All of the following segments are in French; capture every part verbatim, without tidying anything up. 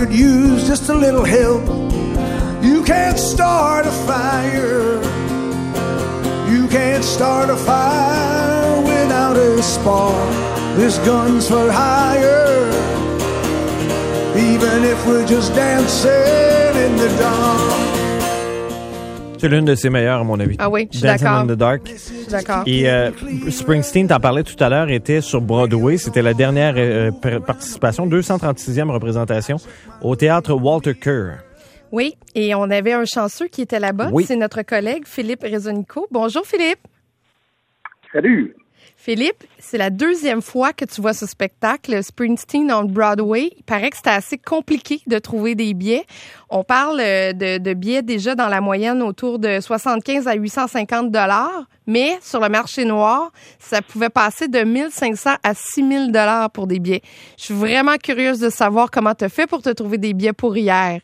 could use just a little help. You can't start a fire. You can't start a fire without a spark. This gun's for hire. Even if we're just dancing in the dark. C'est l'une de ses meilleures, à mon avis. Ah oui, je suis Dancing d'accord. in the Dark. Je suis d'accord. Et euh, Springsteen, t'en parlais tout à l'heure, était sur Broadway. C'était la dernière euh, participation, deux cent trente-sixième représentation au théâtre Walter Kerr. Oui, et on avait un chanceux qui était là-bas. Oui. C'est notre collègue Philippe Rezonico. Bonjour Philippe. Salut. Philippe, c'est la deuxième fois que tu vois ce spectacle, Springsteen on Broadway. Il paraît que c'était assez compliqué de trouver des billets. On parle de, de billets déjà dans la moyenne autour de soixante-quinze à huit cent cinquante dollars, mais sur le marché noir, ça pouvait passer de mille cinq cents à six mille dollars pour des billets. Je suis vraiment curieuse de savoir comment tu as fait pour te trouver des billets pour hier.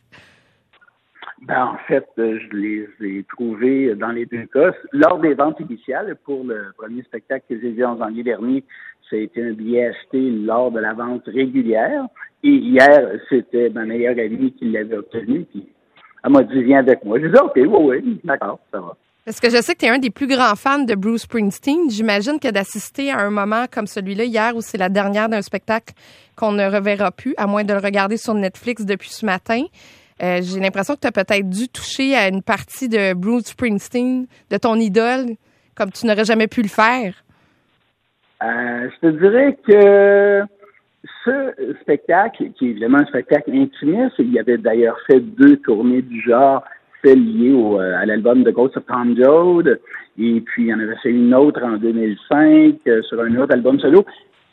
Ben, en fait, je les ai trouvés dans les deux cas. Lors des ventes initiales, pour le premier spectacle que j'ai vu en janvier dernier, ça a été un billet acheté lors de la vente régulière. Et hier, c'était ma meilleure amie qui l'avait obtenu. Puis elle m'a dit, viens avec moi. J'ai dit, OK, oui, oui, d'accord, ça va. Parce que je sais que tu es un des plus grands fans de Bruce Springsteen. J'imagine que d'assister à un moment comme celui-là hier, où c'est la dernière d'un spectacle qu'on ne reverra plus, à moins de le regarder sur Netflix depuis ce matin, Euh, j'ai l'impression que tu as peut-être dû toucher à une partie de Bruce Springsteen, de ton idole, comme tu n'aurais jamais pu le faire. Euh, je te dirais que ce spectacle, qui est évidemment un spectacle intimiste, il y avait d'ailleurs fait deux tournées du genre, celle liée au, à l'album de Ghost of Tom Joad, et puis il y en avait fait une autre en deux mille cinq euh, sur un autre album solo.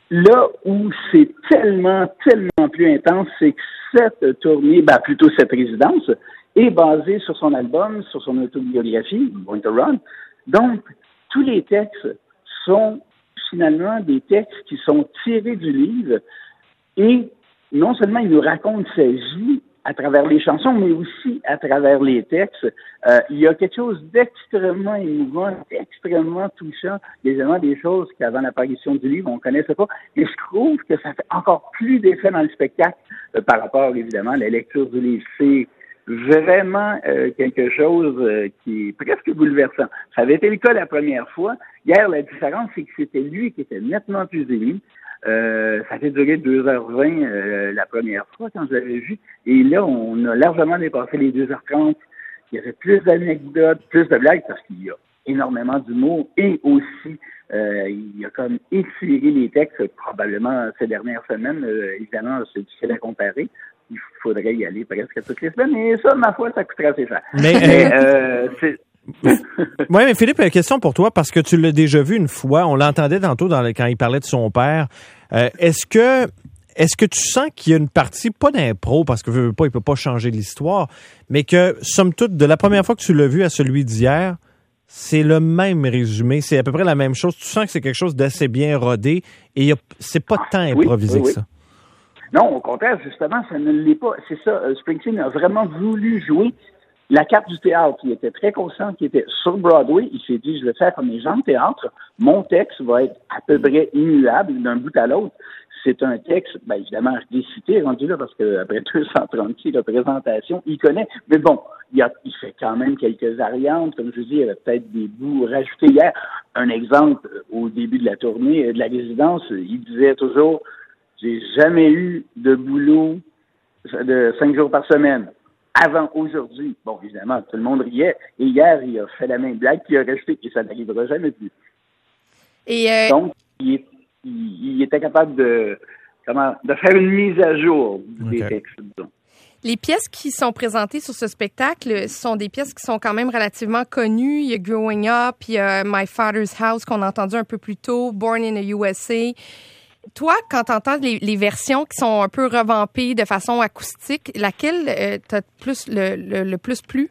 Là où c'est tellement, tellement plus intense, c'est que cette tournée, ben plutôt cette résidence, est basée sur son album, sur son autobiographie, Born to Run. Donc, tous les textes sont finalement des textes qui sont tirés du livre et non seulement il nous raconte sa vie à travers les chansons, mais aussi à travers les textes. Euh, il y a quelque chose d'extrêmement émouvant, d'extrêmement touchant, évidemment des choses qu'avant l'apparition du livre, on ne connaissait pas. Et je trouve que ça fait encore plus d'effet dans le spectacle euh, par rapport, évidemment, à la lecture du livre. C'est vraiment euh, quelque chose euh, qui est presque bouleversant. Ça avait été le cas la première fois. Hier, la différence, c'est que c'était lui qui était nettement plus ému. Euh, ça fait durer deux heures vingt euh, la première fois quand je l'avais vu. Et là, on a largement dépassé les deux heures trente. Il y avait plus d'anecdotes, plus de blagues parce qu'il y a énormément d'humour et aussi euh, il a comme étiré les textes probablement ces dernières semaines. Euh, évidemment, c'est difficile à comparer. Il faudrait y aller presque toutes les semaines. Et ça, ma foi, ça coûterait assez cher. Mais, mais euh, c'est... Oui, mais Philippe, question pour toi, parce que tu l'as déjà vu une fois, on l'entendait tantôt dans le, quand il parlait de son père. Euh, est-ce que est-ce que tu sens qu'il y a une partie, pas d'impro, parce que veut pas, il peut pas changer l'histoire, mais que, somme toute, de la première fois que tu l'as vu à celui d'hier, c'est le même résumé, c'est à peu près la même chose. Tu sens que c'est quelque chose d'assez bien rodé et y a, c'est pas tant improvisé oui, oui, oui. que ça. Non, au contraire, justement, ça ne l'est pas. C'est ça, Springsteen a vraiment voulu jouer la carte du théâtre. Il était très conscient qu'il était sur Broadway. Il s'est dit, je vais faire comme les gens de théâtre. Mon texte va être à peu près immuable d'un bout à l'autre. C'est un texte, bien évidemment, récité, rendu là, parce qu'après deux cent trente-six représentations, il connaît. Mais bon, il, a, il fait quand même quelques variantes. Comme je vous dis, il y avait peut-être des bouts rajoutés hier. Un exemple, au début de la tournée, de la résidence, il disait toujours, j'ai jamais eu de boulot de cinq jours par semaine. Avant aujourd'hui. Bon, évidemment, tout le monde riait. Et hier, il a fait la même blague qu'il a rajouté et ça n'arrivera jamais plus. Et euh... Donc, il, est, il, il était capable de, comment, de faire une mise à jour des okay. textes, disons. Les pièces qui sont présentées sur ce spectacle sont des pièces qui sont quand même relativement connues. Il y a Growing Up, il y a My Father's House qu'on a entendu un peu plus tôt, Born in the U S A. Toi, quand tu entends les, les versions qui sont un peu revampées de façon acoustique, laquelle euh, t'a plus le, le, le plus plu?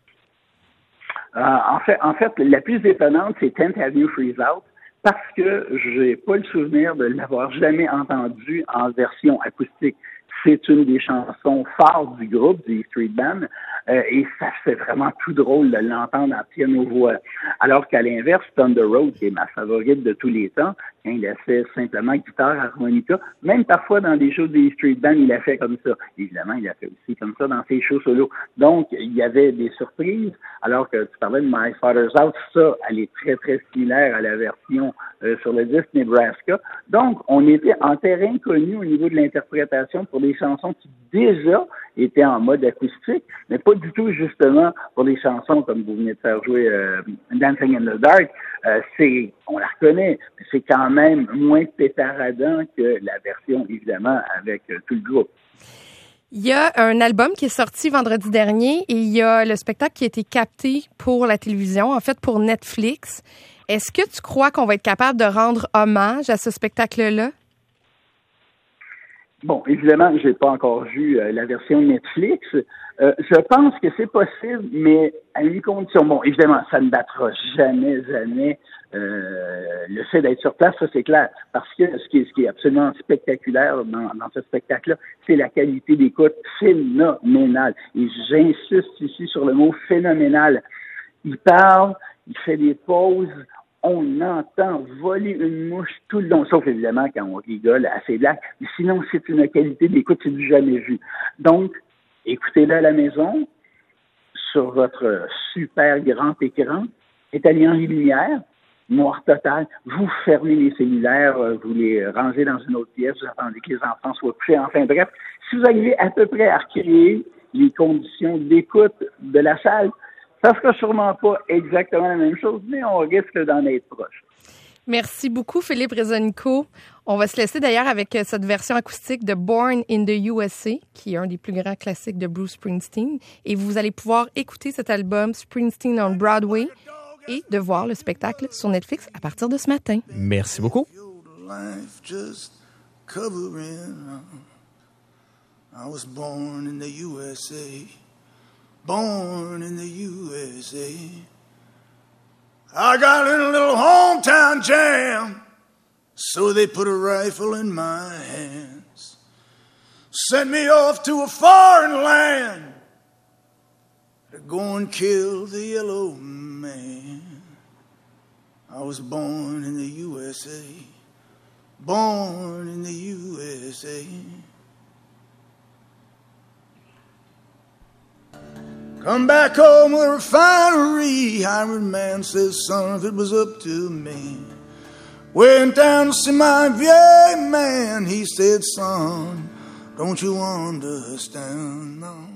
Euh, en fait, en fait, la plus étonnante, c'est tenth Avenue Freeze Out, parce que j'ai pas le souvenir de l'avoir jamais entendu en version acoustique. C'est une des chansons phares du groupe, du Street Band, euh, et ça fait vraiment tout drôle de l'entendre en piano-voix. Alors qu'à l'inverse, Thunder Road, qui est ma favorite de tous les temps, quand il a fait simplement guitare, harmonica. Même parfois dans des shows des street bands, il a fait comme ça. Évidemment, il a fait aussi comme ça dans ses shows solo. Donc, il y avait des surprises. Alors que tu parlais de My Father's House, ça, elle est très, très similaire à la version euh, sur le disque Nebraska. Donc, on était en terrain connu au niveau de l'interprétation pour des chansons qui déjà étaient en mode acoustique, mais pas du tout justement pour des chansons comme vous venez de faire jouer euh, Dancing in the Dark. Euh, c'est, on la reconnaît, mais c'est quand même moins pétaradant que la version, évidemment, avec euh, tout le groupe. Il y a un album qui est sorti vendredi dernier et il y a le spectacle qui a été capté pour la télévision, en fait pour Netflix. Est-ce que tu crois qu'on va être capable de rendre hommage à ce spectacle-là? Bon, évidemment, j'ai pas encore vu euh, la version Netflix. Euh, je pense que c'est possible, mais à une condition. Bon, évidemment, ça ne battra jamais, jamais euh, le fait d'être sur place, ça c'est clair. Parce que ce qui est, ce qui est absolument spectaculaire dans, dans ce spectacle-là, c'est la qualité d'écoute phénoménale. Et j'insiste ici sur le mot phénoménal. Il parle, il fait des pauses. On entend voler une mouche tout le long, sauf évidemment quand on rigole à ses blagues. Mais sinon, c'est une qualité d'écoute, c'est du jamais vu. Donc, écoutez-le à la maison, sur votre super grand écran, étalé en lumière, noir total. Vous fermez les cellulaires, vous les rangez dans une autre pièce, vous attendez que les enfants soient couchés. Enfin bref, si vous arrivez à peu près à recréer les conditions d'écoute de la salle, ça ne sera sûrement pas exactement la même chose, mais on risque d'en être proche. Merci beaucoup, Philippe Rezonico. On va se laisser d'ailleurs avec cette version acoustique de Born in the U S A, qui est un des plus grands classiques de Bruce Springsteen. Et vous allez pouvoir écouter cet album Springsteen on Broadway et de voir le spectacle sur Netflix à partir de ce matin. Merci beaucoup. I was born in the U S A. Born in the U S A. I got in a little hometown jam, so they put a rifle in my hands, sent me off to a foreign land to go and kill the yellow man. I was born in the U S A, born in the U S A. Come back home with a refinery. Hired man says, son, if it was up to me. Went down to see my V A man. He said, son, don't you understand? No.